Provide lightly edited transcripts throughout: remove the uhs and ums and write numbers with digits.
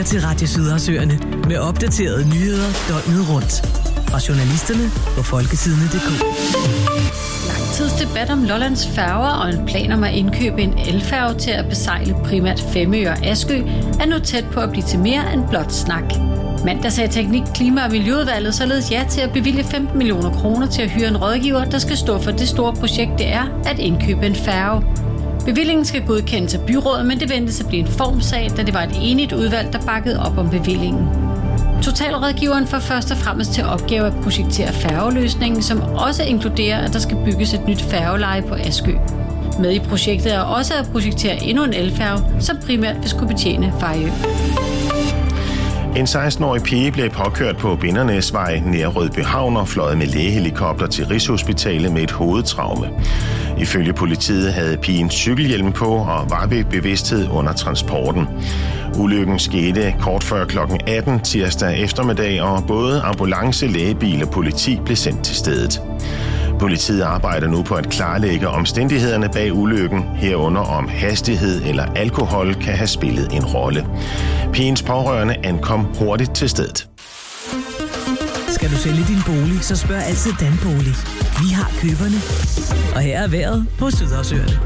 til Radio Sydhavsøerne med opdaterede nyheder døgnet rundt. Fra journalisterne på folketidene.dk. Langtidsdebat om Lollands færger og en plan om at indkøbe en elfærge til at besejle primært Femø og Askø er nu tæt på at blive til mere end blot snak. Mandag sagde Teknik, Klima- og Miljøudvalget således ja til at bevilge 15 millioner kroner til at hyre en rådgiver, der skal stå for det store projekt, det er at indkøbe en færge. Bevillingen skal godkendes af byrådet, men det ventes at blive en formsag, da det var et enigt udvalg, der bakkede op om bevillingen. Totalrådgiveren får først og fremmest til opgave at projektere færgeløsningen, som også inkluderer, at der skal bygges et nyt færgeleje på Askø. Med i projektet er også at projektere endnu en elfærge, som primært vil skulle betjene Fejø. En 16-årig pige blev påkørt på Bindernæsvej nær Rødbyhavn og fløjet med lægehelikopter til Rigshospitalet med et hovedtraume. Ifølge politiet havde pigen cykelhjelm på og var ved bevidsthed under transporten. Ulykken skete kort før kl. 18 tirsdag eftermiddag, og både ambulance, lægebil og politi blev sendt til stedet. Politiet arbejder nu på at klarlægge omstændighederne bag ulykken, herunder om hastighed eller alkohol kan have spillet en rolle. Pigens pårørende ankom hurtigt til stedet. Skal du sælge din bolig, så spørg altid Danbolig. Vi har køberne. Og her er vejret på Sydhavsøerne.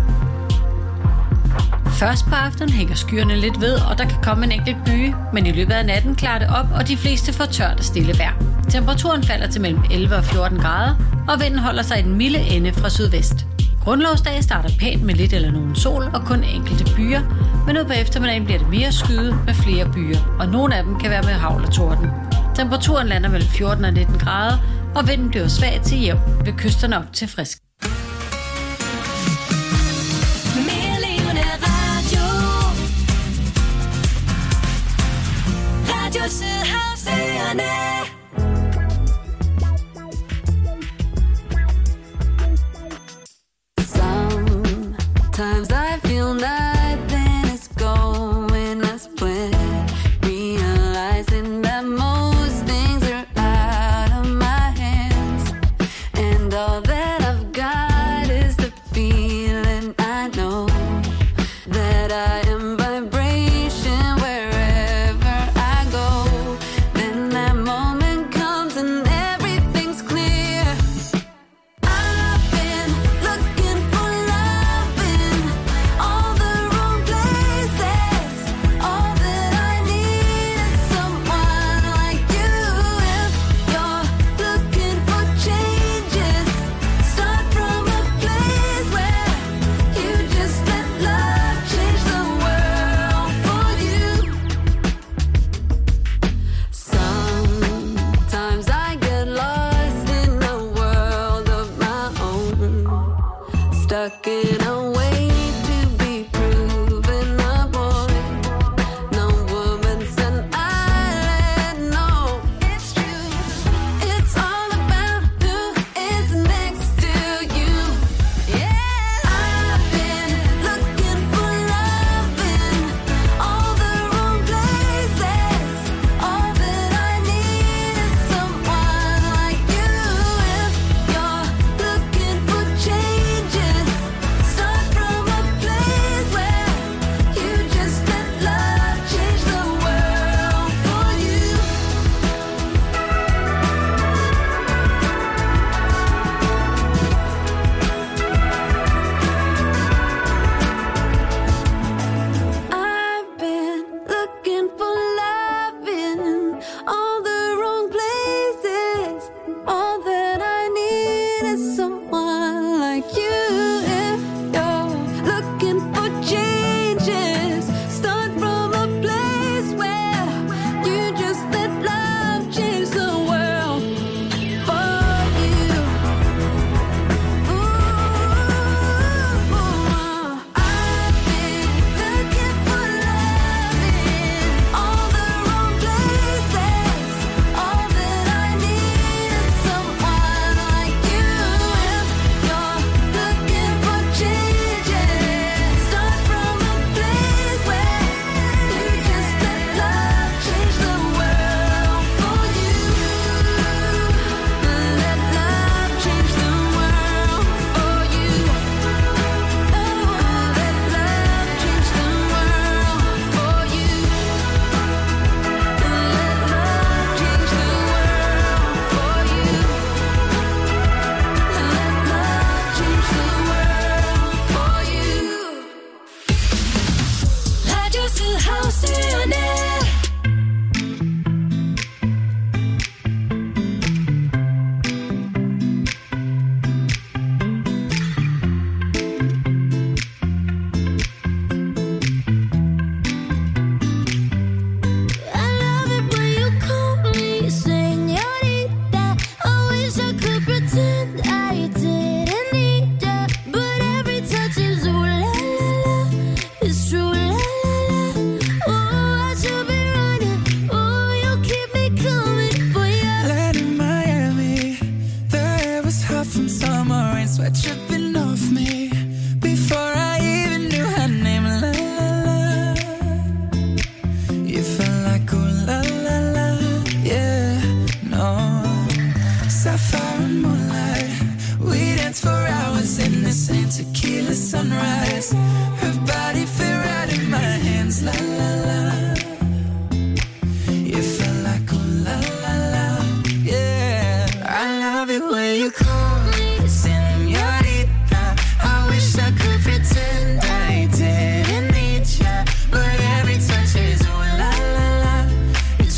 Først på aftenen hænger skyerne lidt ved, og der kan komme en enkelt byge, men i løbet af natten klarer det op, og de fleste får tørt og stille vejr. Temperaturen falder til mellem 11 og 14 grader, og vinden holder sig i den milde ende fra sydvest. Grundlovsdag starter pænt med lidt eller nogen sol og kun enkelte byer, men ud på eftermiddagen bliver det mere skyet med flere byer, og nogle af dem kan være med hagl og torden. Temperaturen lander mellem 14 og 19 grader, og vinden bliver svag til jævn ved kysterne op til frisk. Sometimes I feel nothing is going as planned, realizing that most things are out of my hands, and all that I've got is the feeling. I know that I am vibration wherever I go. Then that moment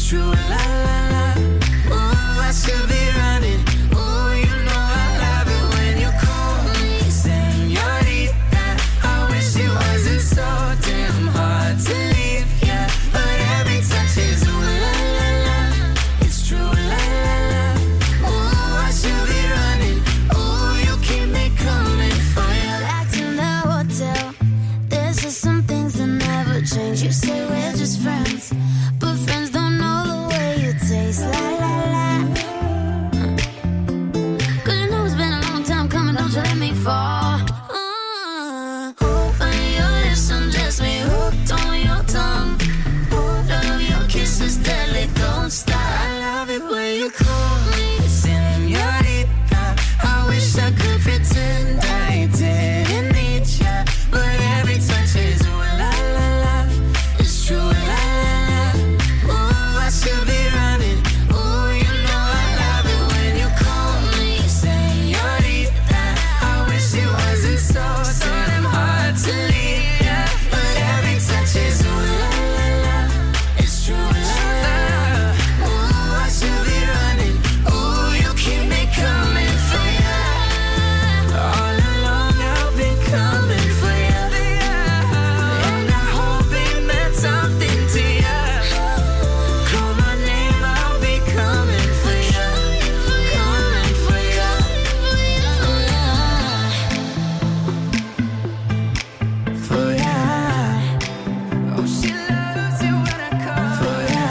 It's true, la la la. Ooh, I should be running. Ooh, you know I love it when you call me señorita. I wish it wasn't so damn hard to leave, yeah. But every touch is ooh la la la. It's true, la la la. Ooh, I should be running. Ooh, you keep me coming for you. Back to the hotel. There's just some things that never change. You say we're just friends, but friends don't know the way you taste. La la la. 'Cause you know it's been a long time coming. Don't you let me fall. When your lips undress me, hooked on your tongue. Love your kisses deadly, don't stop. I love it when you call me señorita. I wish I could pretend I didn't need ya, but every touch is ooh la la la. It's true, la la la. Ooh, I should be running. Ooh, you know I love it when you call me señorita. I wish it wasn't so damn hard to leave, yeah. But every touch is ooh la la la. It's true, la la la. Ooh, I should be running. Ooh, you keep me coming for ya. All along I've been coming for ya. And I hope it meant something to ya. Call my name, I'll be coming for ya. Coming for ya. For ya. Oh, she loves it when I call for ya.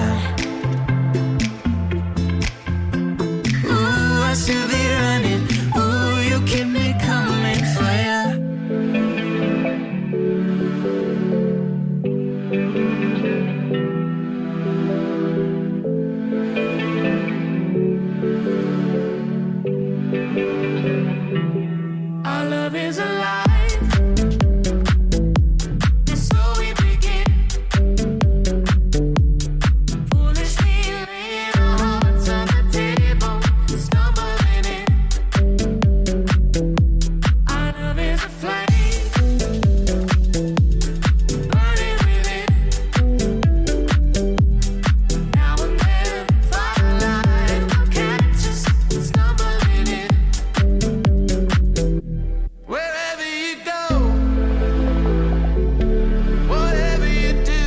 Ooh, I should be running. Ooh, you keep me coming for ya. Our love is alive. And so we begin. Foolishly laying our hearts on the table, stumbling in. Our love is a flame, burning within. Now and then, firelight will catch us stumbling in. Wherever you go, whatever you do,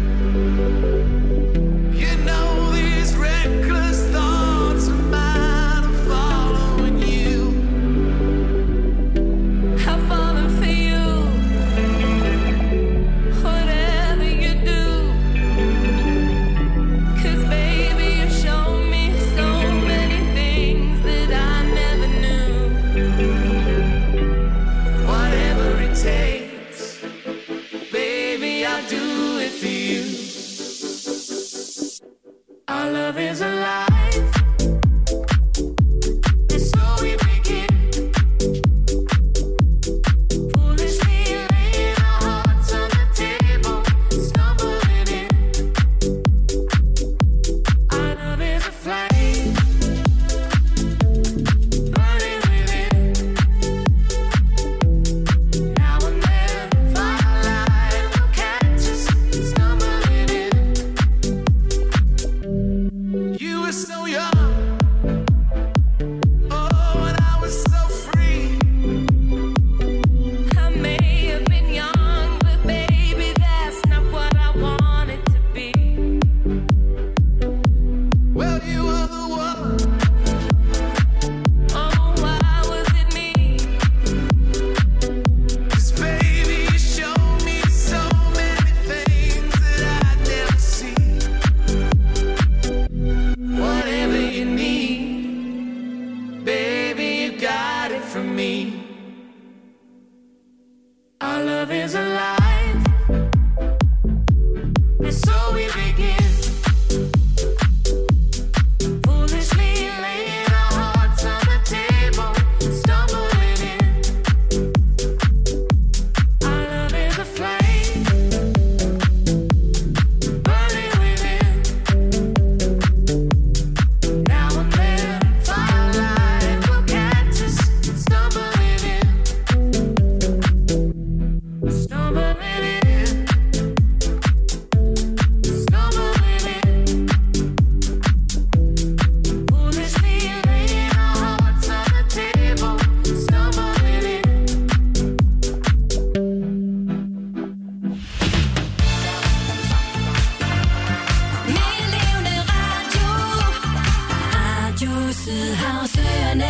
you know these reckless thoughts of mine are following you. I'm falling for you, whatever you do. 'Cause baby, you show me so many things that I never knew. Whatever it takes, baby, I'll do it for you. Our love is alive, and so we begin. Foolishly laying our hearts on the table, stumbling in. Our love is a flame, burning within. Now and then, firelight will catch us stumbling in. You were Sydhavsøerne.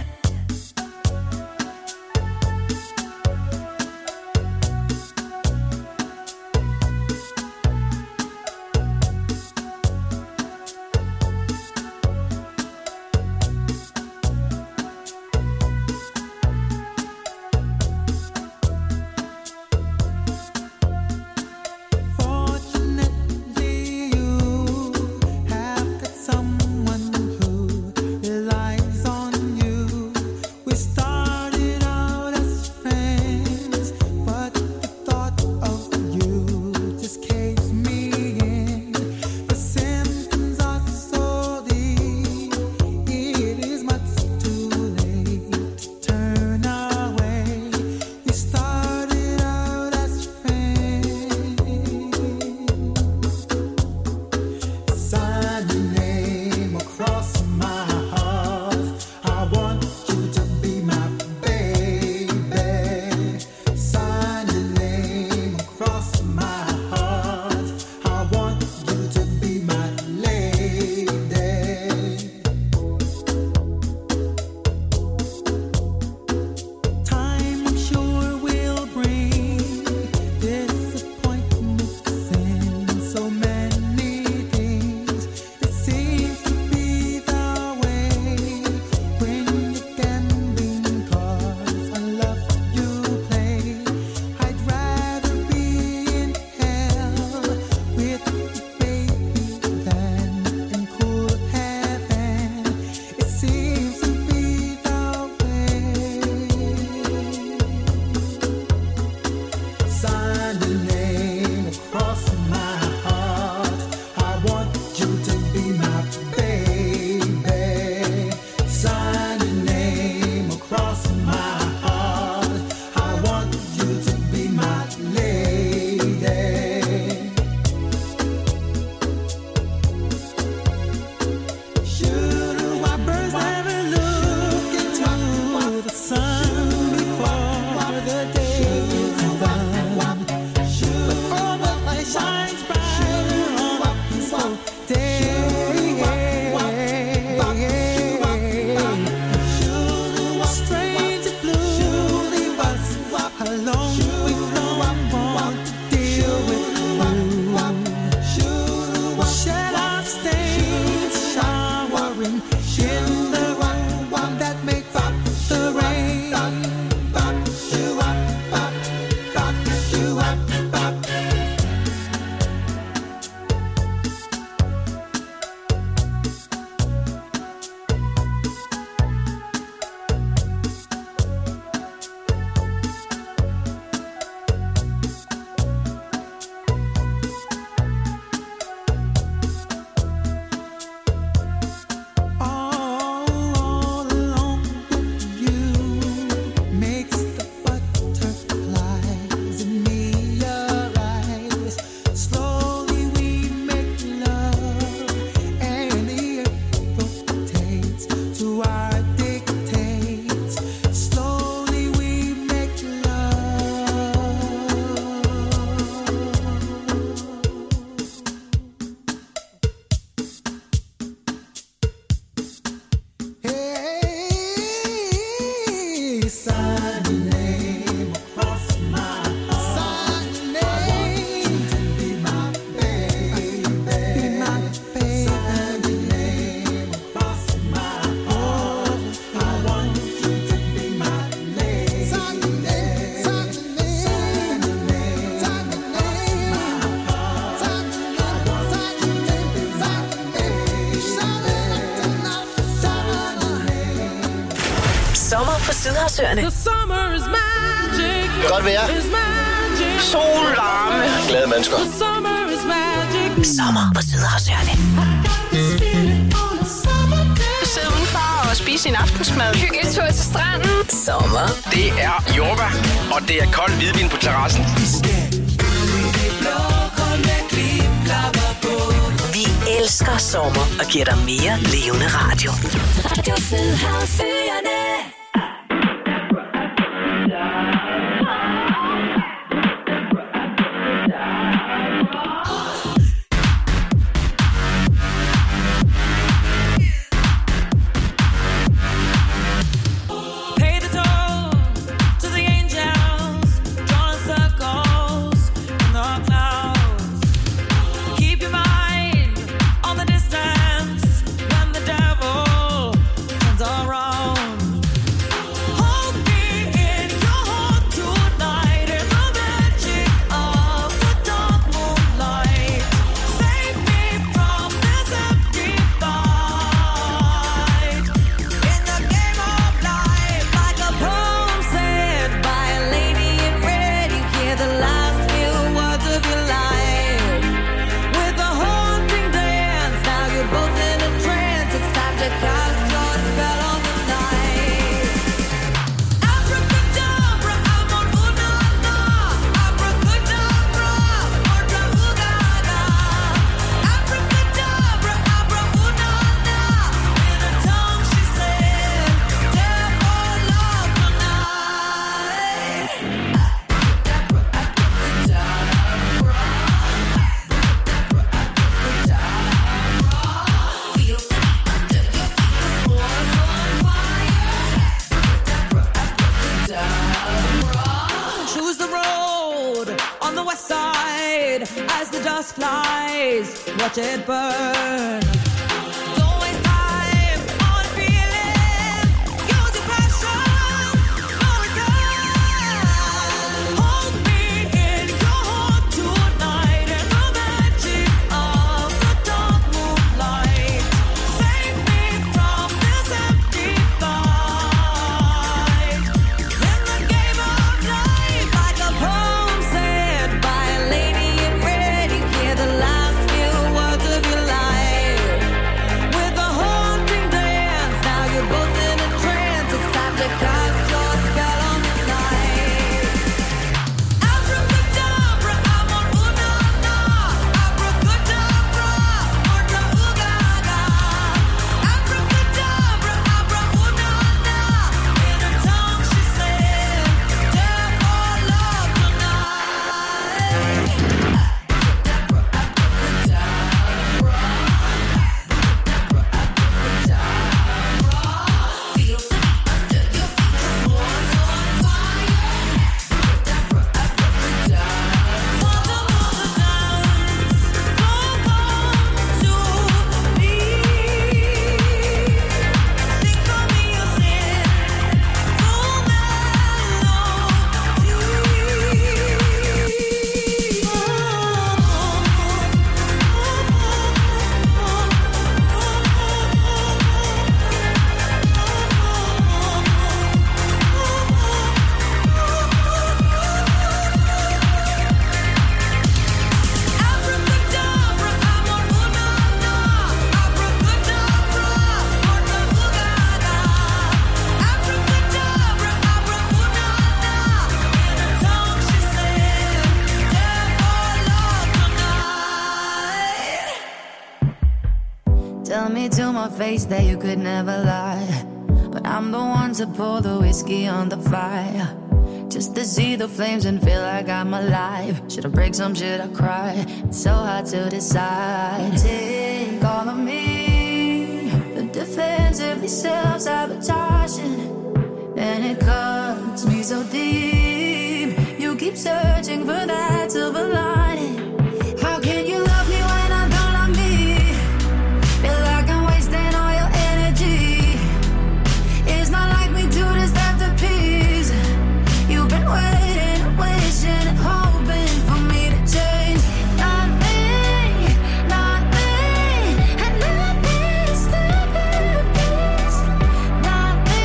Sommer på Sydhavsøerne. Godt vejr. Sol, varme. Glade mennesker. Sommer på Sydhavsøerne. Sidde udenfor og spise en aftensmad. Hyggelig tur til stranden. Sommer. Det er yoga, og det er kold hvidvin på terrassen. Vi elsker sommer og giver dig mere levende radio. Radio Sydhavsøerne. sparks flies, watch it burn. Face that you could never lie, but I'm the one to pour the whiskey on the fire, just to see the flames and feel like I'm alive. Should I break some, should I cry? It's so hard to decide. Take all of me, the defensively self-sabotaging, and it cuts me so deep. You keep searching for that silver lining. How can you love me when I don't love me? Feel like I'm wasting all your energy. It's not like we do this after peace. You've been waiting, wishing and hoping for me to change. Not me, not me, and not me to step in peace. Not me,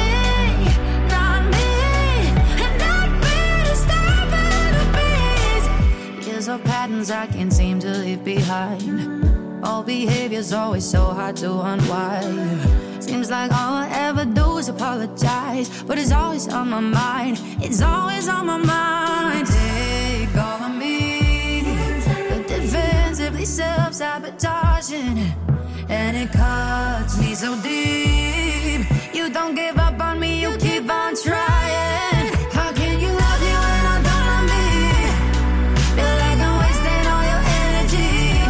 not me, and not me to step in peace. Years of patterns I can't seem to leave behind. All behavior's always so hard to unwind. Seems like all I ever do is apologize, but it's always on my mind. It's always on my mind. Take all of me, the defensively self-sabotaging, and it cuts me so deep. You don't give up on me, you keep on trying. How can you love me when I don't love me? Feel like I'm wasting all your energy.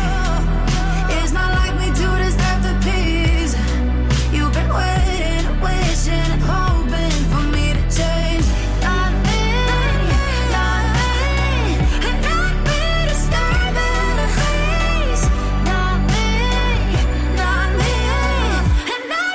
It's not like we do this after peace. You've been waiting, wishing and hoping for me to change. Not me, not me, and not me to step in a face. Not me, and not me to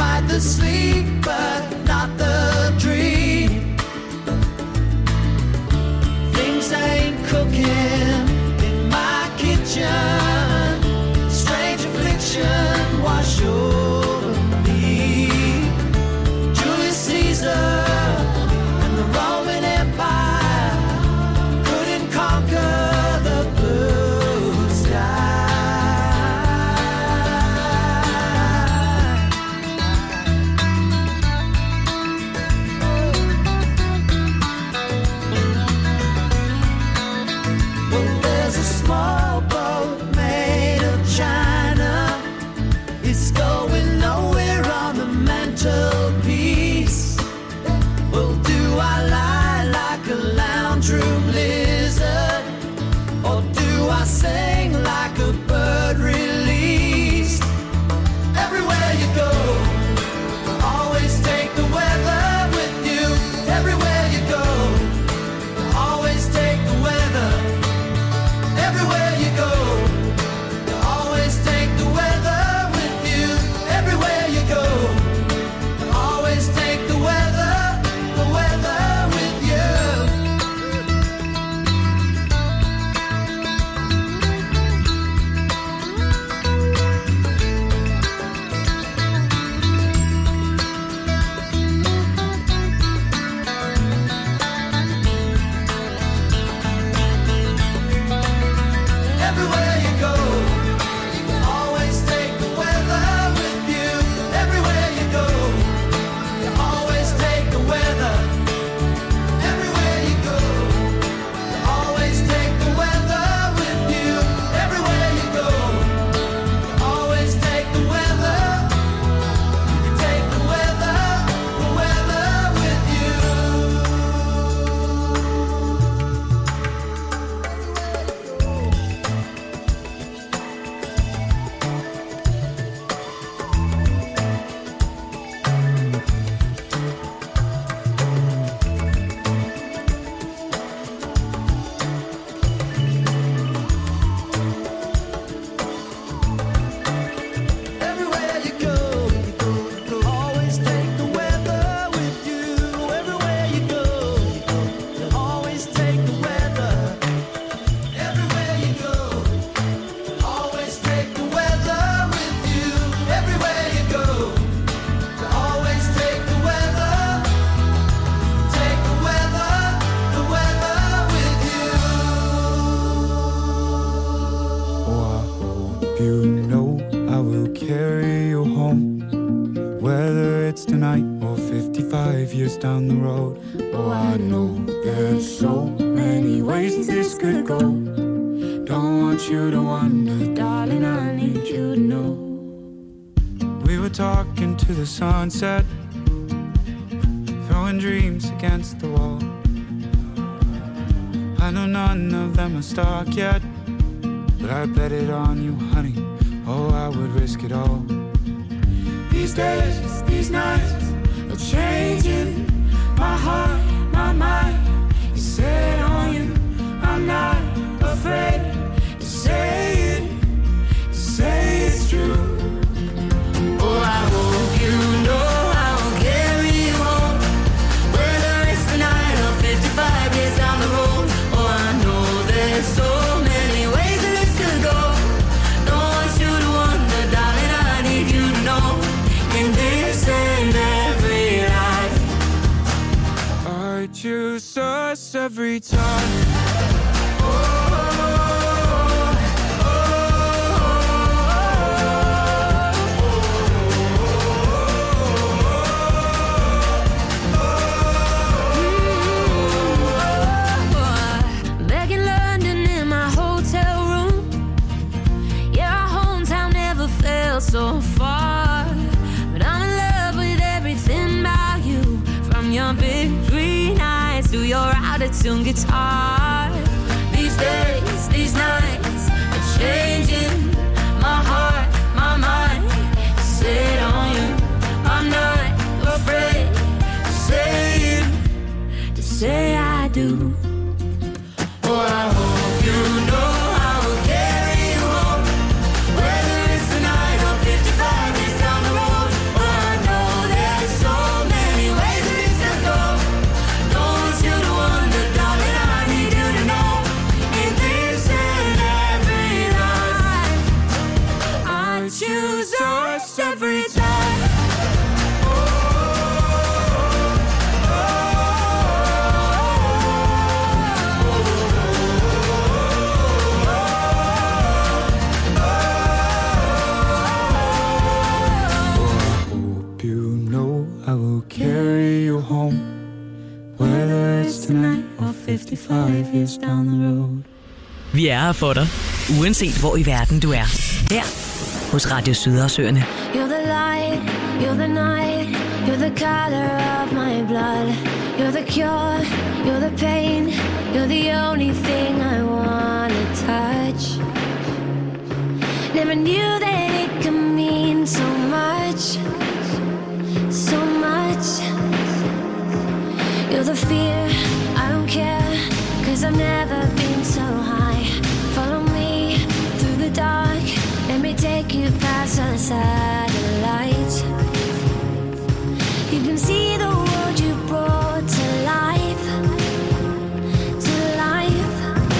fight the sleep, but not the dream. Things ain't cooking in my kitchen. Strange affliction wash over me. Julius Caesar and the Roman Empire couldn't conquer the blue sky. Well, there's a small boat made of china. It's going nowhere on the mantelpiece. Well, do I lie like a lounge room lizard, or do I sing like a bird released? Everywhere you go, always take the weather with you. Everywhere you go, always take the weather. Everywhere you go, you always take the weather with you. Everywhere you go, you always take the weather with you. Everywhere you go, you always take the weather with you. Everywhere you go, you always take the weather. Everywhere you go, you always take the weather with you. Everywhere you go, you always take the weather. You take the weather with you. Everywhere you go, you'll always take the weather with you. Everywhere you go, you'll always take the weather. Everywhere you go, you'll always take the weather with you. Everywhere you go, you'll always take the weather. Take the weather with you. Oh, I hope you know I will carry you home, whether it's tonight or 55 years down the road. Oh, I know there's so many ways this could go. Don't want you to wonder, darling, I need you to know. We were talking to the sunset, throwing dreams against the wall. I know none of them are stuck yet, but I bet it on you, honey. Oh, I would risk it all. These days, these nights are changing my heart, my mind is set on you. I'm not afraid to say it's true. Oh, I hope you know I will carry you home, whether it's tonight or 55 years down the road. Oh, I know there's so many ways that this could go. Don't want you to wonder, darling, I need you to know. In this and every life, I choose us every time. Back in London in my hotel room, yeah, our hometown never felt so far. But I'm in love with everything about you, from your big green eyes to your out-of-tune guitar. These days, these nights are changing my heart, my mind is set on you. I'm not afraid to say I do. Oh, I hope you know I will carry you home, whether it's tonight or 55 years down the road. Oh, I know I will carry you home, whether it's tonight or 55 years down the road. Vi er her for dig, uanset hvor i verden du er. Her hos Radio Sydersøerne. You're the light, you're the night, you're the color of my blood. You're the cure, you're the pain, you're the only thing I wanna touch. Never knew that it could mean so much, so much. You're the fear, I don't care, 'cause I've never been so high. Follow me through the dark, let me take you past the satellites. You can see the world you brought to life, to life.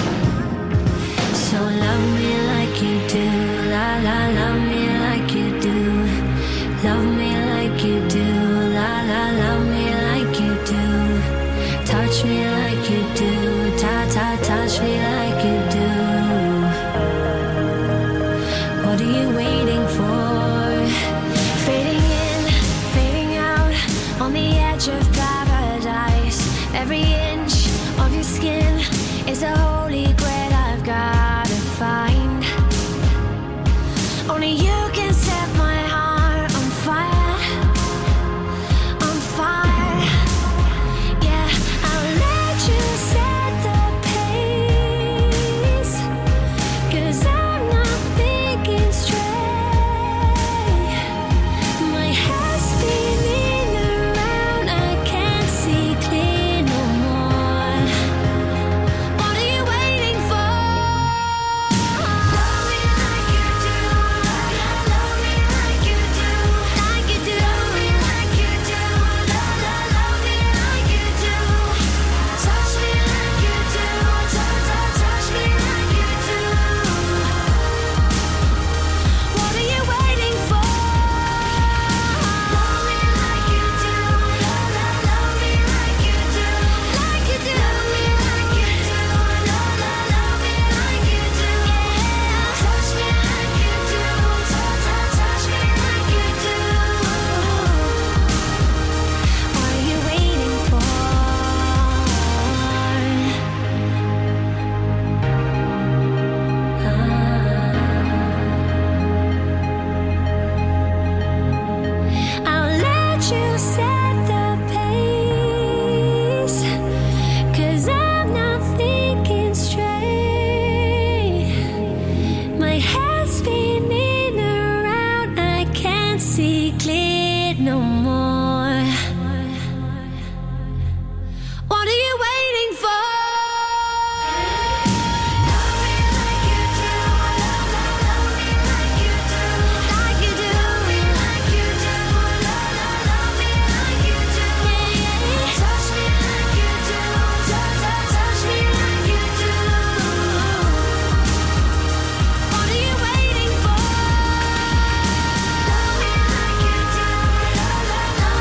So love me like you do, la la, love me like you do. Love me like you do, la la, love me like you do. Touch me like you do, ta ta, touch me like you do. What are you waiting for? Fading in, fading out, on the edge of paradise. Every inch of your skin is a holy grail I've gotta find. Only you can set my heart on fire, on fire. Yeah, I'll let you set the pace, 'cause I'm not thinking straight. My head's spinning around, I can't see clear no more. What are you waiting for? Love me like you do, love me like you do, like you do. Love me like you do, love me like you do. Touch me like you do, touch me like you do. What are you waiting for? Love me like you do, love me like you do, like you do. Love me like you do, love me like you do. Touch me like you do, touch me like you do. What are you waiting for? I'll let you set the pace, 'cause I'm not thinking straight. My head's spinning around, I can't see clear no more. What are you waiting for? Love me like you do, love me like you do, like you do. Love me like you do, love me like you do. Touch me like you do, touch me like you do. What are you waiting for? Love me like you do, love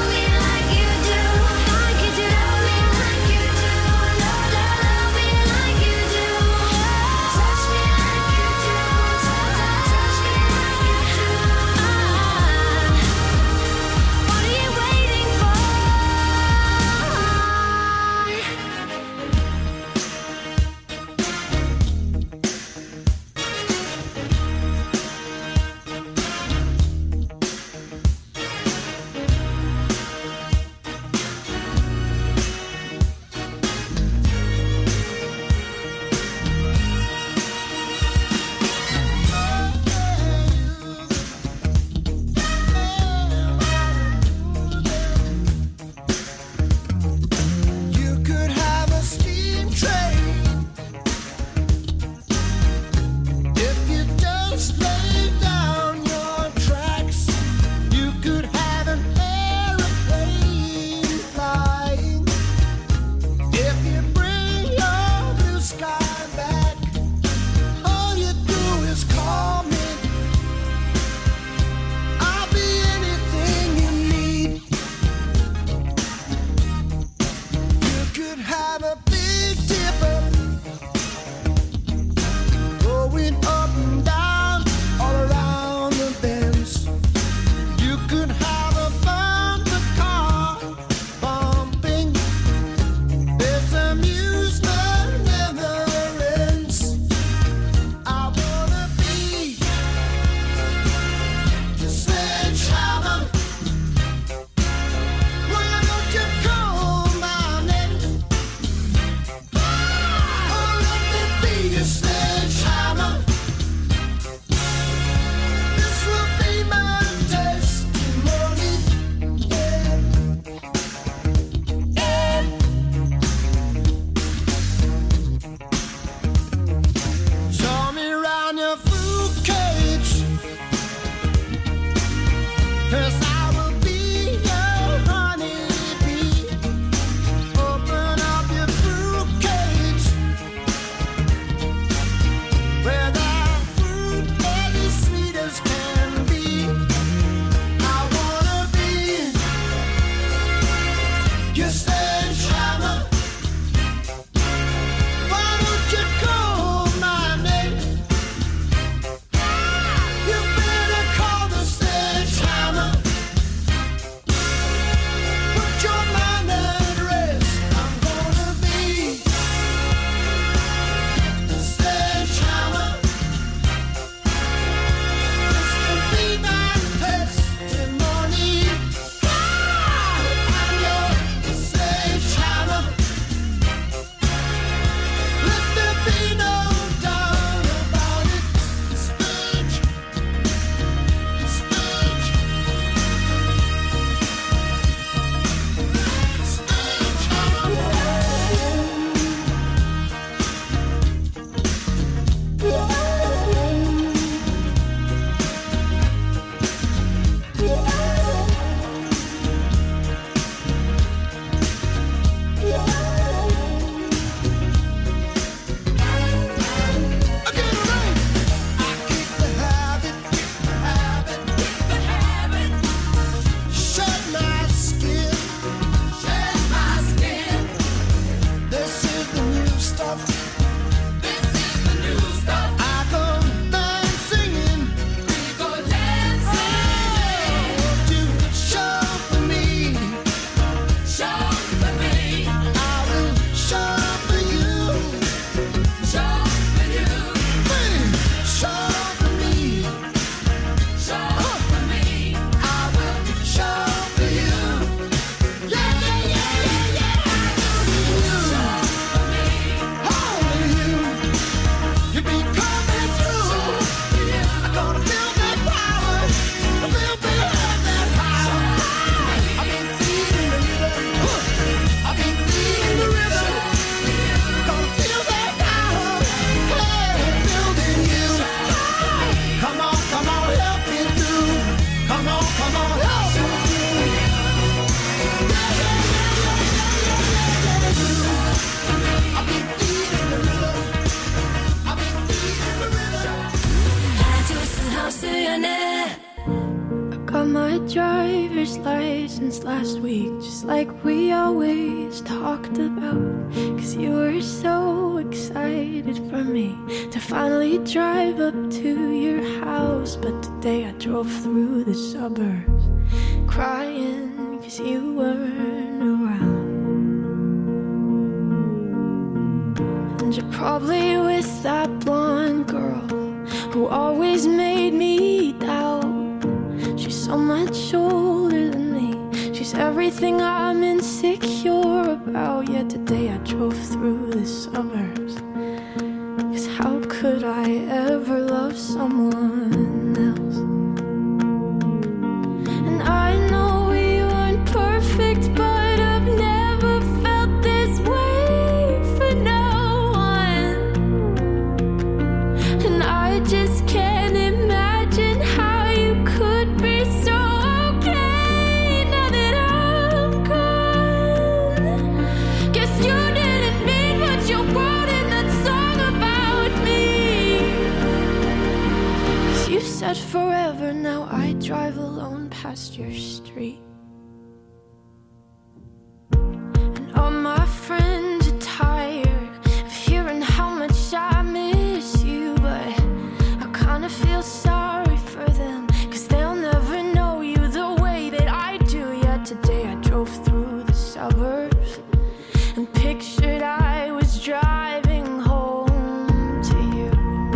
since last week, just like we always talked about. 'Cause you were so excited for me to finally drive up to your house. But today I drove through the suburbs crying 'cause you weren't around. And you're probably with that blonde girl who always made me doubt. She's so much older than me. She's everything I'm insecure about. Yet today I drove through the suburbs. 'Cause how could I ever love someone else? And I know we weren't perfect, but I've never felt this way for no one. And I just can't imagine how you could be so okay now that I'm gone. Guess you didn't mean what you wrote in that song about me. 'Cause you said forever, now I drive alone past your street. And all my friends are tired of hearing how much I miss you, but I kinda feel sorry for them, 'cause they'll never know you the way that I do. Yet today I drove through the suburbs and pictured I was driving home to you.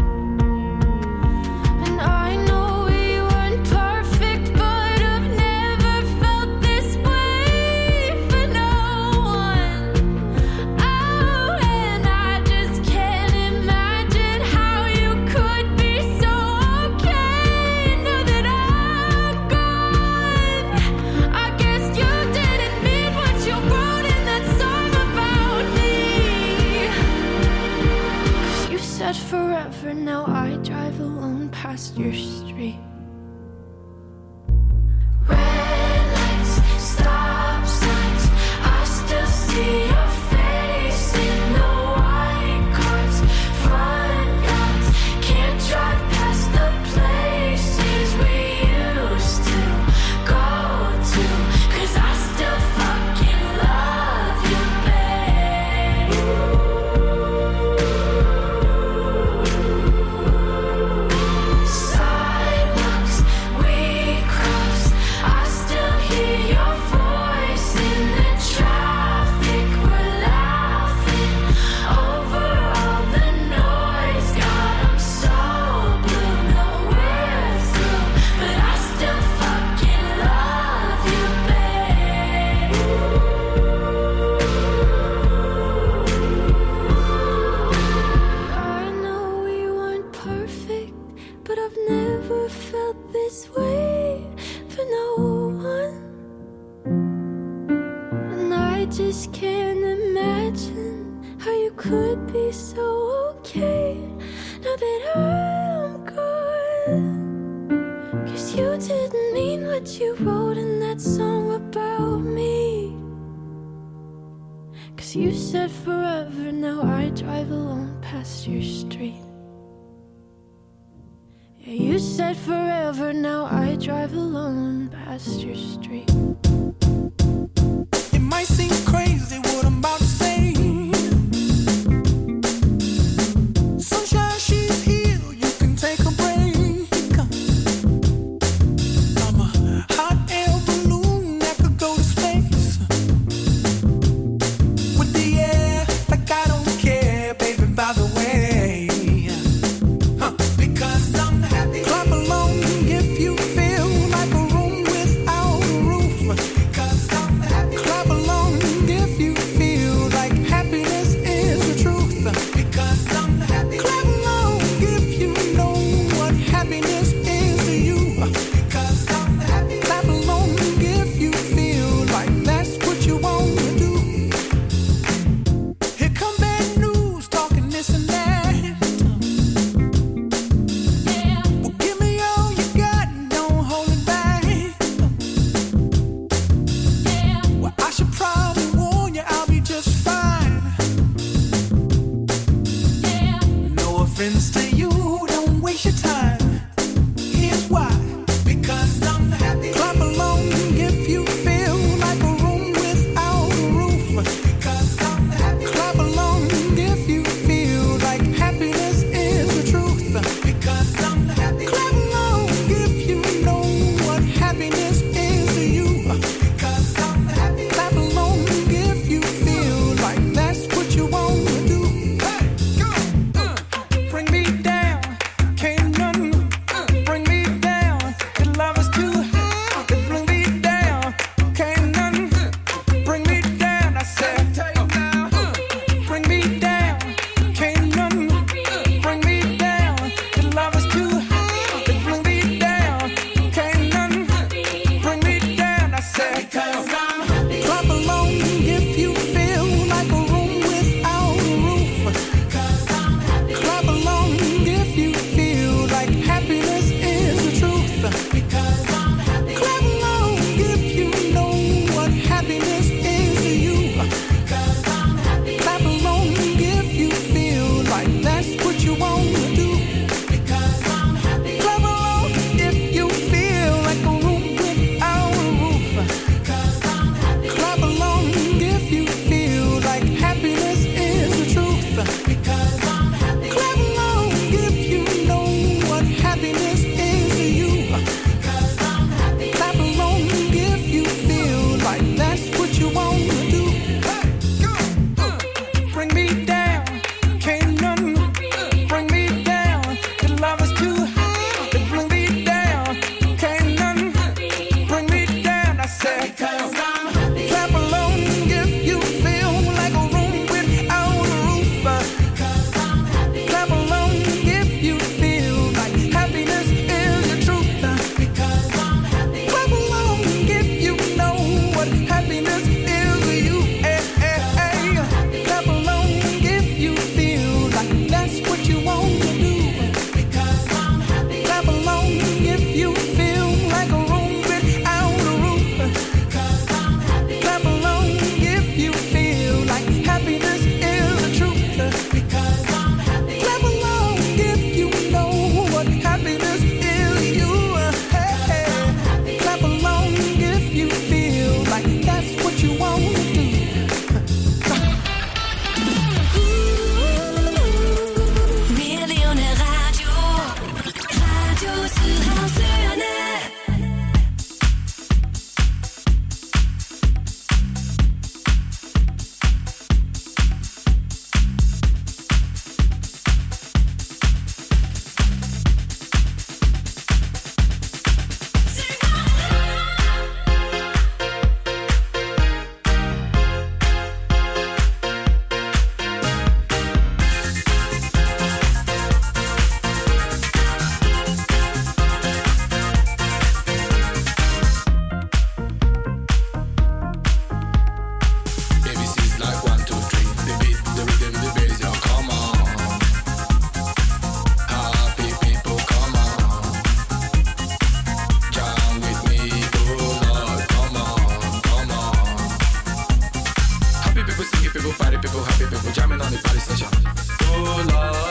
And I know we weren't perfect, but I've never felt this way for no one. Oh, and I just can't imagine how you could be so okay now that I'm gone. I guess you didn't mean what you wrote in that song about me. 'Cause you said forever, now I drive alone past your street. Red lights, stop signs, I still see your face in the white cars, front yards. Can't drive past the places we used to go to, 'cause I still fucking love you, babe. Sidewalks we crossed, I still hear your voice in the traffic. We're laughing over all the noise. God, I'm so blue, no we're through, but I still fucking love you, babe. I know we weren't perfect, but I've never felt this way for no one. And I just can't imagine how you could be so okay now that I'm gone. 'Cause you didn't mean what you wrote in that song about me. 'Cause you said forever, now I drive alone past your street. Yeah, you said forever, now I drive alone past your street. It might seem crazy what I'm about to say. Sunshine, she's here, you can take a break. I'm a hot air balloon that could go to space. With the air, like I don't care, baby, by the way. Because I'm happy. Clap along if you feel like a room without a roof. people, party people, happy people, jamming on the party station. Oh Lord.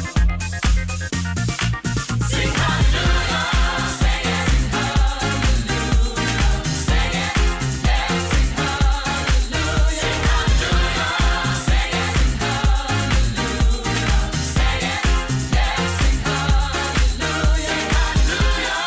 Sing hallelujah, sing it, sing hallelujah, sing it, yeah, sing hallelujah, sing hallelujah, sing it, sing hallelujah, sing it, yeah, sing hallelujah, sing hallelujah.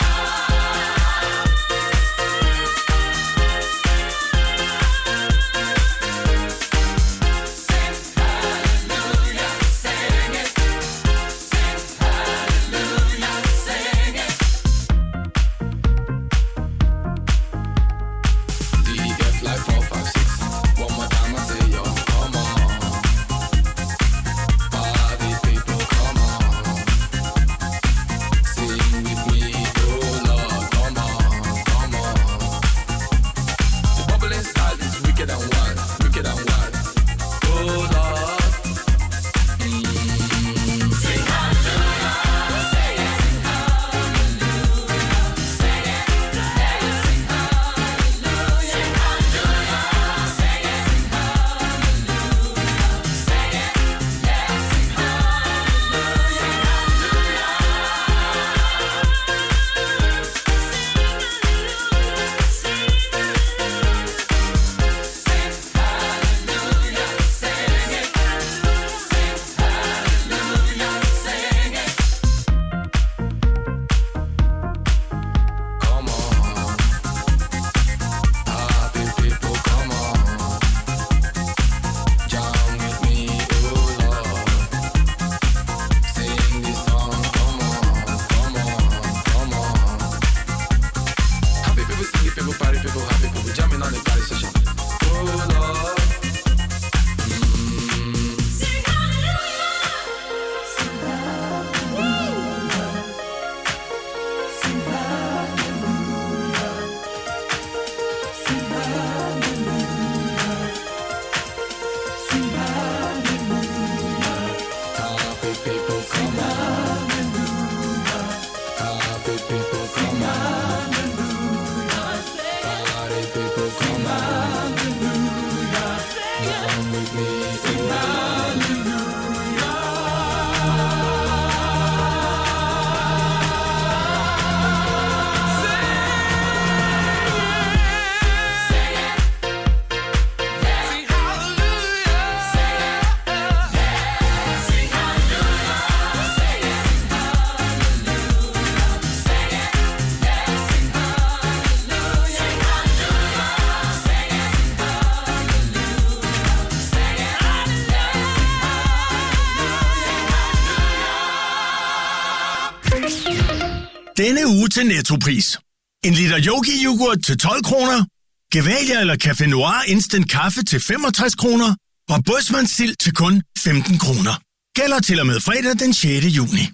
Denne uge til Nettopris. En liter Yogi-yoghurt til 12 kroner. Gevalia eller Café Noir Instant Kaffe til 65 kroner. Og Bådsmandsild til kun 15 kroner. Gælder til og med fredag den 6. juni.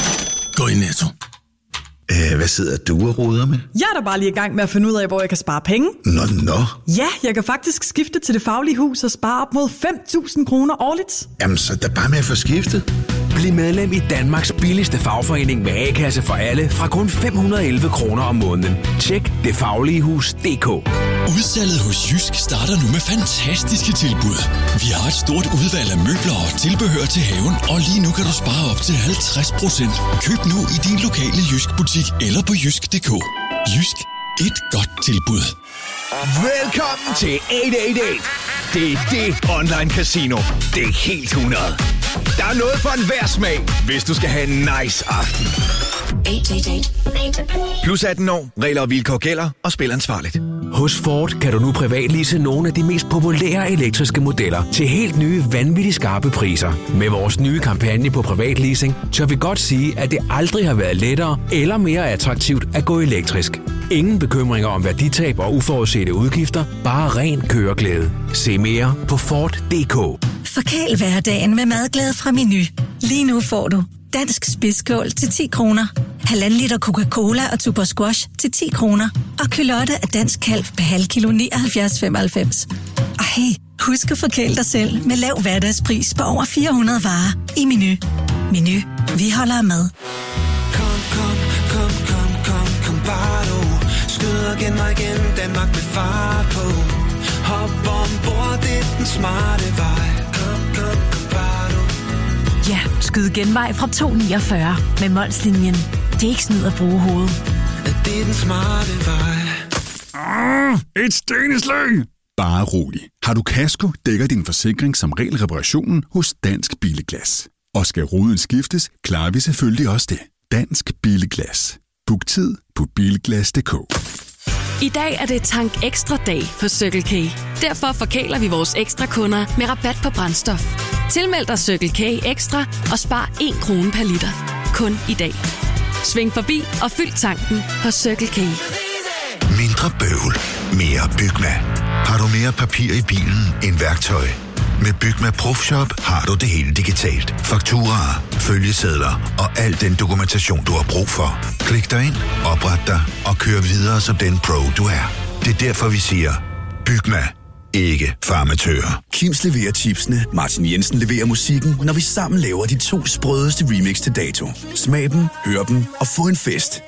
Gå i Netto. Hvad sidder du og roder med? Jeg er da bare lige i gang med at finde ud af, hvor jeg kan spare penge. Nå. Ja, jeg kan faktisk skifte til Det Faglige Hus og spare op mod 5.000 kroner årligt. Jamen, så er bare med at få skiftet. Bliv medlem i Danmarks billigste fagforening med A-kasse for alle fra kun 511 kroner om måneden. Tjek detfagligehus.dk. Udsalget hos Jysk starter nu med fantastiske tilbud. Vi har et stort udvalg af møbler og tilbehør til haven, og lige nu kan du spare op til 50%. Køb nu i din lokale Jysk-butik eller på jysk.dk. Jysk. Et godt tilbud. Velkommen til 888. Det er det online casino. Det er helt 100. Der er noget for enhver smag, hvis du skal have en nice aften. 888. Plus 18 år, regler og vilkår gælder, og spil ansvarligt. Hos Ford kan du nu privatlease nogle af de mest populære elektriske modeller til helt nye, vanvittigt skarpe priser. Med vores nye kampagne på privatleasing, tør vi godt sige, at det aldrig har været lettere eller mere attraktivt at gå elektrisk. Ingen bekymringer om værditab og uforudsete udgifter, bare ren køreglæde. Se mere på Ford.dk. Forkæl hverdagen med madglæde fra Meny. Lige nu får du dansk spidskål til 10 kroner, 1,5 liter Coca-Cola og Tuborg Squash til 10 kroner, og kylotte af dansk kalv per halv kilo 79,95. Og hey, husk at forkæle dig selv med lav hverdagspris på over 400 varer i Meny. Meny. Vi holder af mad. Kom bare du. Skyd og genvej igen, Danmark med fart på. Hop ombord, det er den smarte vej. skyd genvej fra 249 med Molslinjen. Det er ikke snyd at bruge hovedet. Det er den smarte vej. Et sten i slæng! Bare rolig. Har du kasko, dækker din forsikring som regel reparationen hos Dansk Billeglas. Og skal ruden skiftes, klarer vi selvfølgelig også det. Dansk Billeglas. Book tid på bilglas.dk. I dag er det Tank Ekstra dag hos Circle K. Derfor forkæler vi vores ekstra kunder med rabat på brændstof. Tilmeld dig Circle K Ekstra og spar 1 krone per liter. Kun i dag. Sving forbi og fyld tanken hos Circle K. Mindre bøvl. Mere Bygma. Har du mere papir i bilen end værktøj? Med Bygma Profshop har du det hele digitalt. Fakturaer, følgesedler og al den dokumentation, du har brug for. Klik dig ind, opret dig og kør videre som den pro, du er. Det er derfor, vi siger, Bygma. Ikke farmatører. Kims leverer chipsene, Martin Jensen leverer musikken, når vi sammen laver de 2 sprødeste remix til dato. Smag dem, hør dem og få en fest.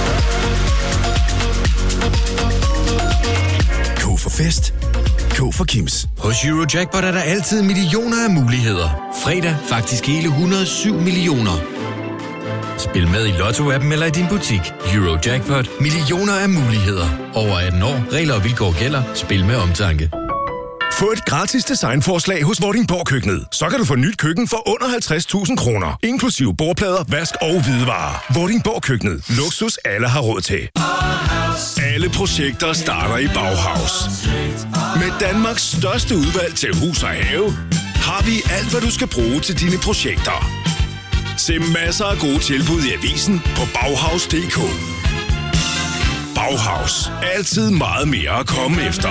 K for fest. K for Kims. Hos Eurojackpot er der altid millioner af muligheder. Fredag faktisk hele 107 millioner. Spil med i Lotto-appen eller i din butik. Eurojackpot. Millioner af muligheder. Over 18 år. Regler og vilkår gælder. Spil med omtanke. Få et gratis designforslag hos Vordingborg Køkkenet. Så kan du få nyt køkken for under 50.000 kroner. Inklusive bordplader, vask og hvidevarer. Vordingborg Køkkenet. Luksus alle har råd til. Alle projekter starter i Bauhaus. Med Danmarks største udvalg til hus og have, har vi alt, hvad du skal bruge til dine projekter. Se masser af gode tilbud i avisen på Bauhaus.dk. Bauhaus. Altid meget mere at komme efter.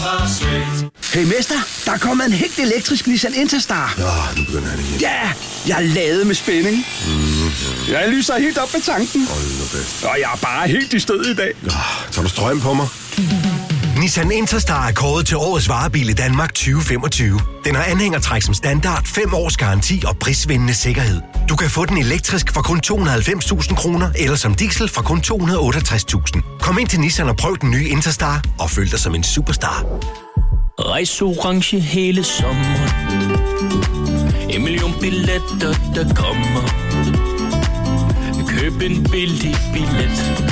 Hey mester, der er kommet en helt elektrisk Nissan Interstar. Nå, nu begynder han igen. Ja, jeg er ladet med spænding. Jeg lyser helt op med tanken. Hold nu fast. Og jeg er bare helt i stød i dag. Tager du strøm på mig? Nissan Interstar er kåret til årets varebil i Danmark 2025. Den har anhængertræk som standard, 5 års garanti og prisvindende sikkerhed. Du kan få den elektrisk for kun 290.000 kroner, eller som diesel for kun 268.000. Kom ind til Nissan og prøv den nye Interstar, og føl dig som en superstar. Rejse orange hele sommeren. 1 million billetter, der kommer. Køb en billig billet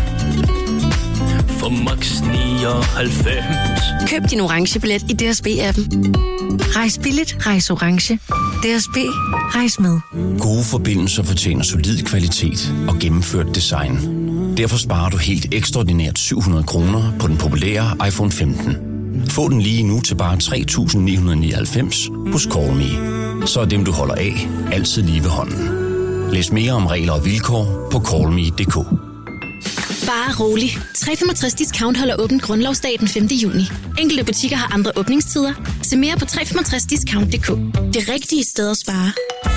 for max 99. Køb din orange billet i DSB-appen. Rejs billigt, rejs orange. DSB, rejs med. Gode forbindelser fortjener solid kvalitet og gennemført design. Derfor sparer du helt ekstraordinært 700 kroner på den populære iPhone 15. Få den lige nu til bare 3.999 hos Call Me. Så er dem, du holder af, altid lige ved hånden. Læs mere om regler og vilkår på callme.dk. Bare rolig. 365 Discount holder åbent grundlovsdag den 5. juni. Enkelte butikker har andre åbningstider. Se mere på 365discount.dk. Det rigtige sted at spare.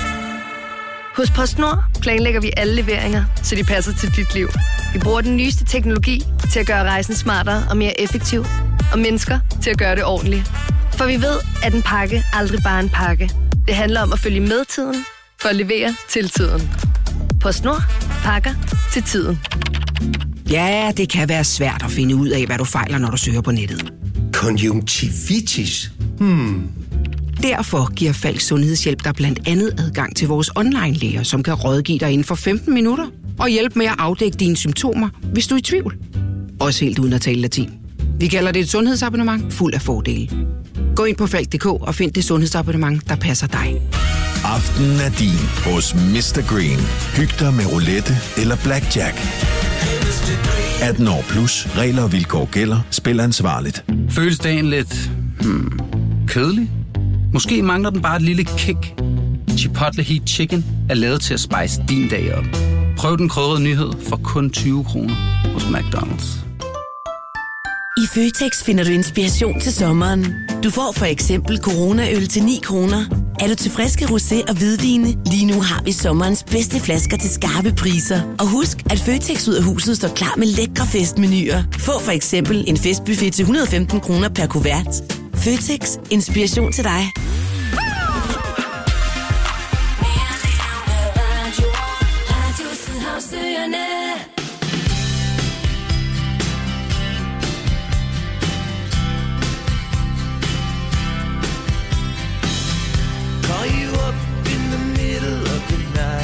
Hos PostNord planlægger vi alle leveringer, så de passer til dit liv. Vi bruger den nyeste teknologi til at gøre rejsen smartere og mere effektiv. Og mennesker til at gøre det ordentligt. For vi ved, at en pakke aldrig bare er en pakke. Det handler om at følge med tiden for at levere til tiden. PostNord. Pakker til tiden. Ja, det kan være svært at finde ud af, hvad du fejler, når du søger på nettet. Konjunktivitis. Derfor giver Falks Sundhedshjælp dig blandt andet adgang til vores online-læger, som kan rådgive dig inden for 15 minutter og hjælpe med at afdække dine symptomer, hvis du er i tvivl. Også helt uden at tale latin. Vi kalder det et sundhedsabonnement fuld af fordele. Gå ind på Falk.dk og find det sundhedsabonnement, der passer dig. Aftenen er din hos Mr. Green. Hyg dig med roulette eller blackjack. 18 år plus. Regler og vilkår gælder. Spil ansvarligt. Føles dagen lidt kedelig? Måske mangler den bare et lille kick. Chipotle Heat Chicken er lavet til at spice din dag op. Prøv den krydrede nyhed for kun 20 kroner hos McDonald's. I Føtex finder du inspiration til sommeren. Du får for eksempel Corona-øl til 9 kroner. Er du til friske rosé og hvidvine? Lige nu har vi sommerens bedste flasker til skarpe priser. Og husk, at Føtex ud af huset står klar med lækre festmenuer. Få for eksempel en festbuffet til 115 kroner per kuvert. Føtex. Inspiration til dig. Call you up in the middle of the night.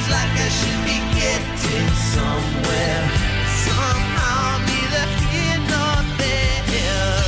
like I should be getting somewhere. Somehow neither here nor there.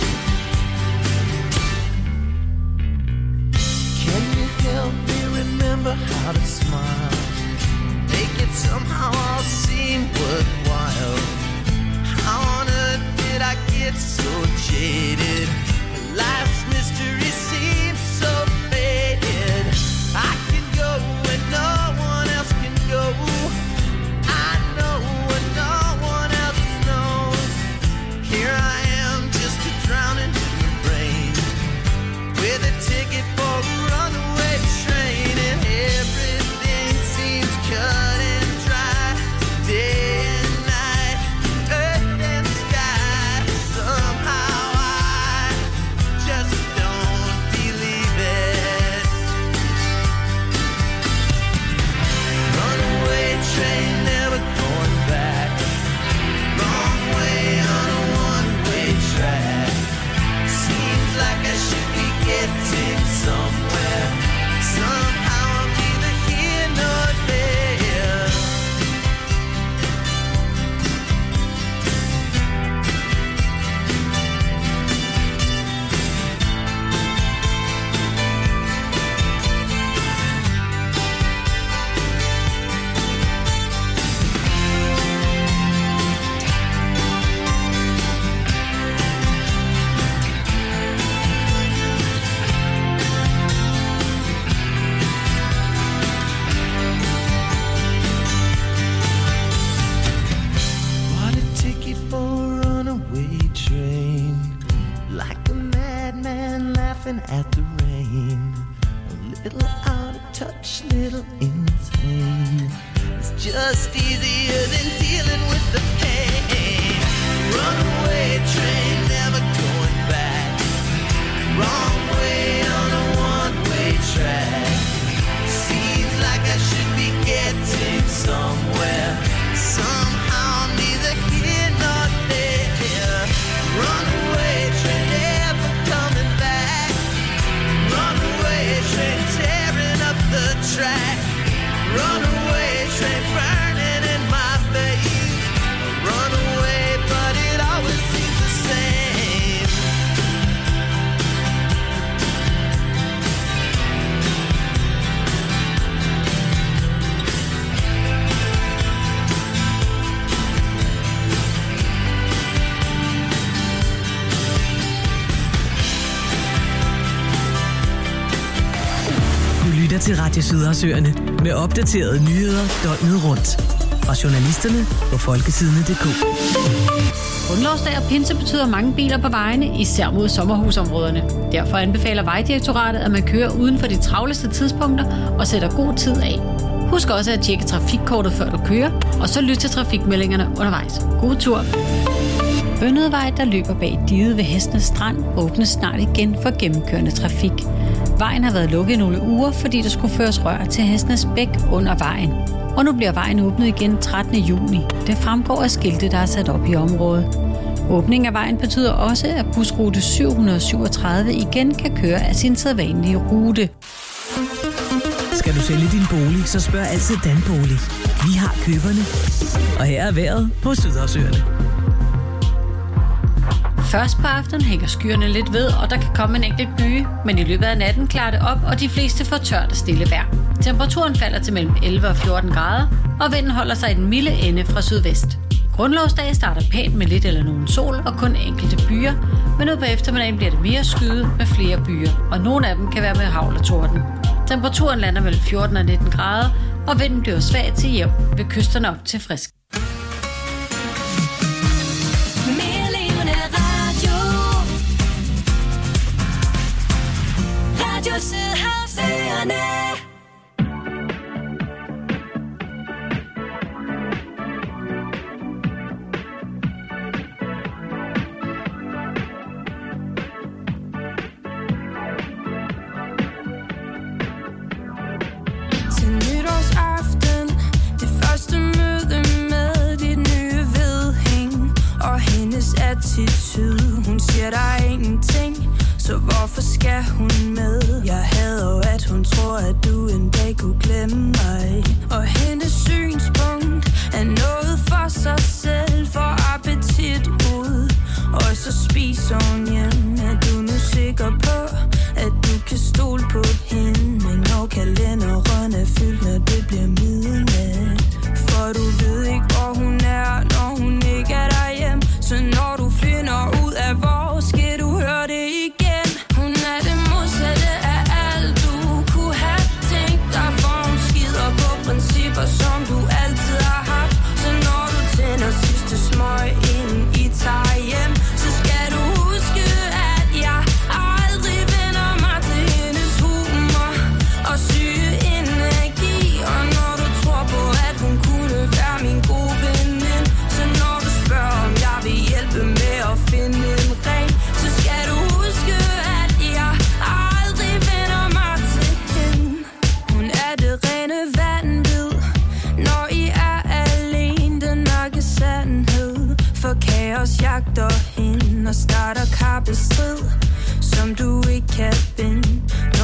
Can you help me remember how to smile? Make it somehow all seem worthwhile. How on earth did I get so jaded? Life's mystery seems so faded. I can go where no one else can go. I know what no one else knows. Here I am, just a drowning human brain, with a ticket for a runaway train, and everything seems cut and dry. Day and night, earth and sky. Somehow I just don't believe it. Runaway train, never going back. Wrong way on a one-way track. Seems like I should be getting somewhere. Somehow I'm neither here nor there. Bought a ticket for a runaway train, like a madman laughing at the rain. A little out of touch, little insane. It's just easier than dealing with the pain. Runaway train, never going back. Wrong way on a one-way track. Seems like I should be getting somewhere. Somehow neither here nor there. Runaway train, never coming back. Runaway train, tearing up the track. Runaway train, burning in my face. Runaway, but it always seems the same. Du lytter til Radio Sydhavsøerne med opdaterede nyheder døgnet rundt. Fra journalisterne på folketidene.dk. Grundlovsdag og pinse betyder mange biler på vejene, især mod sommerhusområderne. Derfor anbefaler Vejdirektoratet, at man kører uden for de travleste tidspunkter og sætter god tid af. Husk også at tjekke trafikkortet, før du kører, og så lyt til trafikmeldingerne undervejs. God tur! Bønnedvej, der løber bag diget ved Hestnes Strand, åbnes snart igen for gennemkørende trafik. Vejen har været lukket nogle uger, fordi der skulle føres rør til Hestnes Bæk under vejen. Og nu bliver vejen åbnet igen 13. juni. Det fremgår af skilte, der er sat op i området. Åbningen af vejen betyder også, at busrute 737 igen kan køre af sin sædvanlige rute. Skal du sælge din bolig, så spørg altid Danbolig. Vi har køberne. Og her er vejret på Sydhavsøerne. Først på aftenen hænger skyerne lidt ved, og der kan komme en enkelt byge, men i løbet af natten klarer det op, og de fleste får tørt og stille vejr. Temperaturen falder til mellem 11 og 14 grader, og vinden holder sig i den milde ende fra sydvest. Grundlovsdag starter pænt med lidt eller nogen sol og kun enkelte byer, men ud på eftermiddagen bliver det mere skyet med flere byer, og nogle af dem kan være med hagl og torden. Temperaturen lander mellem 14 og 19 grader, og vinden bliver svag til jævn ved kysterne op til frisk. Radio Sydhavsøerne. Til nytårsaften, det første møde med dit nye vedhæng og hendes attitude. Hun siger der er ingenting, så hvorfor skal hun med? Jeg hader jo, at hun tror, at du en dag kunne glemme mig. Og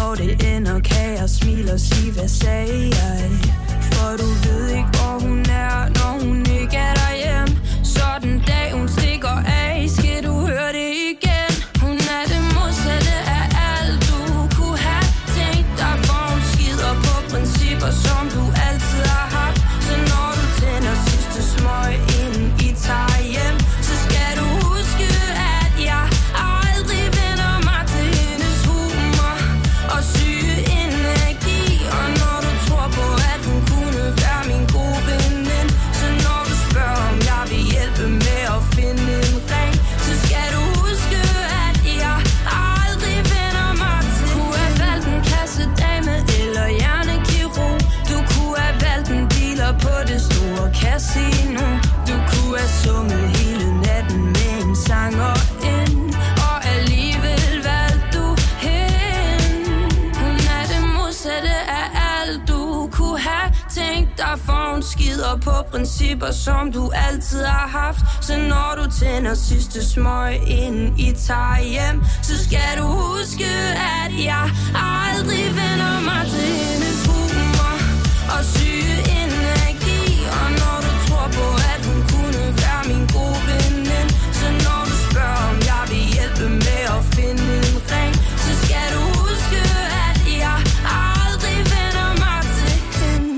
hvor det ender, kan jeg smile og sige, hvad sagde jeg? For du ved ikke, hvor hun er, når hun ikke er derhjemme. Så den dag hun stikker af, skal du høre det igen. Hun er det modsatte af alt, du kunne have tænkt dig. For hun skider på principper, som du altid har haft. Så når du tænder sidste smøg, inden I tager hjem, så skal du huske, at jeg aldrig vender mig til hendes humor og syge energi. Og når du tror på, at hun kunne være min gode veninde, så når du spørger, om jeg vil hjælpe med at finde en ring, så skal du huske, at jeg aldrig vender mig til. Kunne have valgt en kassedame eller hjernekirurg. Du kunne have valgt en dealer på det store casino. Du kunne have sunget hele natten med en sanger ind, og alligevel valgte du hende. Hun er det modsatte af alt, du kunne have tænkt dig. For hun skider på principper, som du altid har haft. Så når du tænder sidste smøg, inden I tager hjem, så skal du huske, at jeg aldrig vender mig til hendes humor og syge energi. Og når du tror på, at hun kunne være min gode veninde, så når du spørger, om jeg vil hjælpe med at finde en ring, så skal du huske, at jeg aldrig vender mig til hende.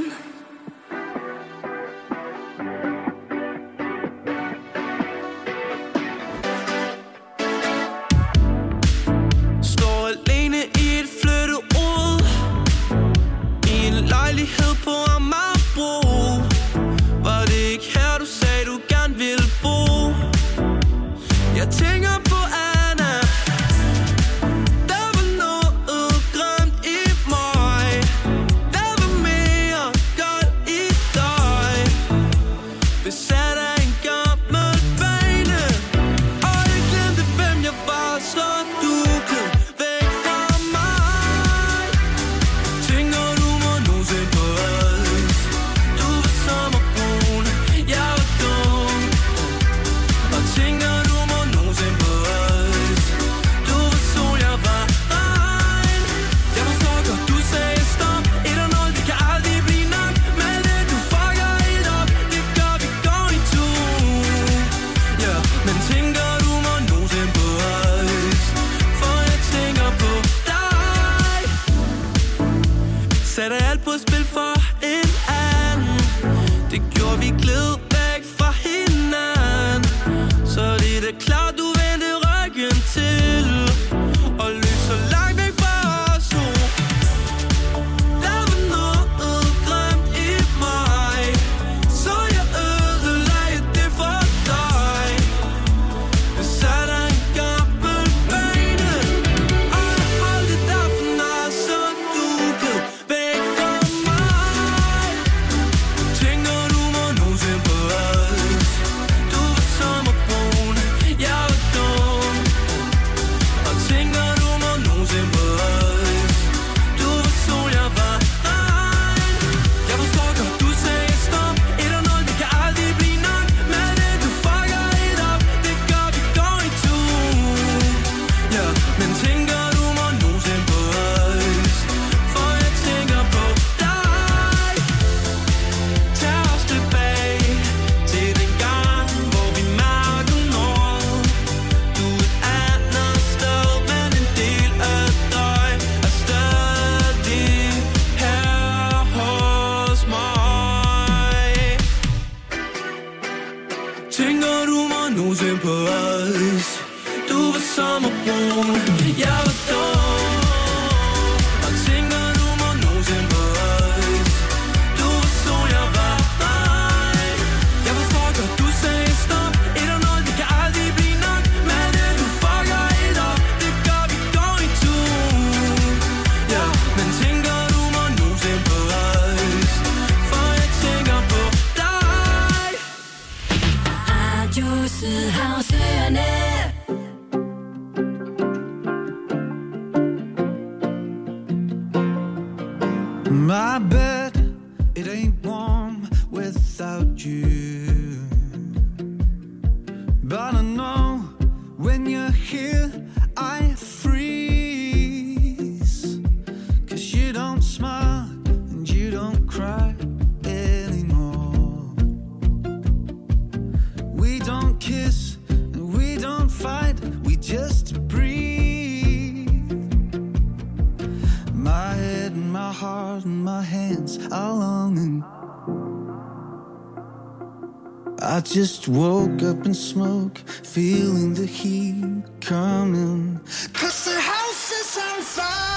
Står alene i et flytterod, i en lejlighed på Amagerbro. Var det ikke her, du sagde, du gerne ville bo? Jeg tænker på Anna. Der var noget grimt i mig. Der var mere godt i dig. Besat af en gammel vane, og jeg glemte, hvem jeg var, så du gled væk fra mig. Tænker du må nogensinde på os? Du var sommerbrun, jeg var dum. Og tænker du må nogensinde på os? Du var sol, jeg var regn. Jeg forstår godt, du sagde stop. 1-0, det kan aldrig blive nok. Men det du fucker helt op, det gør vi går i to. Ja, men tænker du må nogensinde på os? For jeg tænker på dig. Sætter alt på spil for en anden. Det gjorde vi gled væk fra hinanden. Så det er klart, du vendte ryggen til og løb så langt væk fra os to. Der var noget grimt i mig, så jeg ødelagde det for dig. Besat af en gammel vane, og jeg holdt det der for når så du gled væk fra mig. Tænker du må nogensinde på os? Du var sommerbrun, jeg var dum. Og tænker du må nogensinde på os? Du var sol, jeg var regn. Jeg forstår godt, du sagde stop. 1-0, det kan aldrig blive nok. Men det du fucker helt op, det gør vi går i to. Ja, men tænker du må nogensinde på os? For jeg tænker på dig. Tag os tilbage til den gang, hvor vi mærkede noget. Du er et andet sted, men en del af dig er stadig her hos mig. Tænker du må nogensinde på os? Du var sommerbrun, jeg var dum. Og tænker du må nogensinde på os? Du var sol, jeg var regn. Jeg forstår godt, du sagde stop. 1-0, det kan aldrig blive nok. Men det du fucker helt op, det gør vi går i to. Ja, men tænker du må nogensinde på os? For jeg tænker på dig. Radio Sydhavsøerne. while longing. I just woke up in smoke, feeling the heat coming. 'Cause the house is on fire.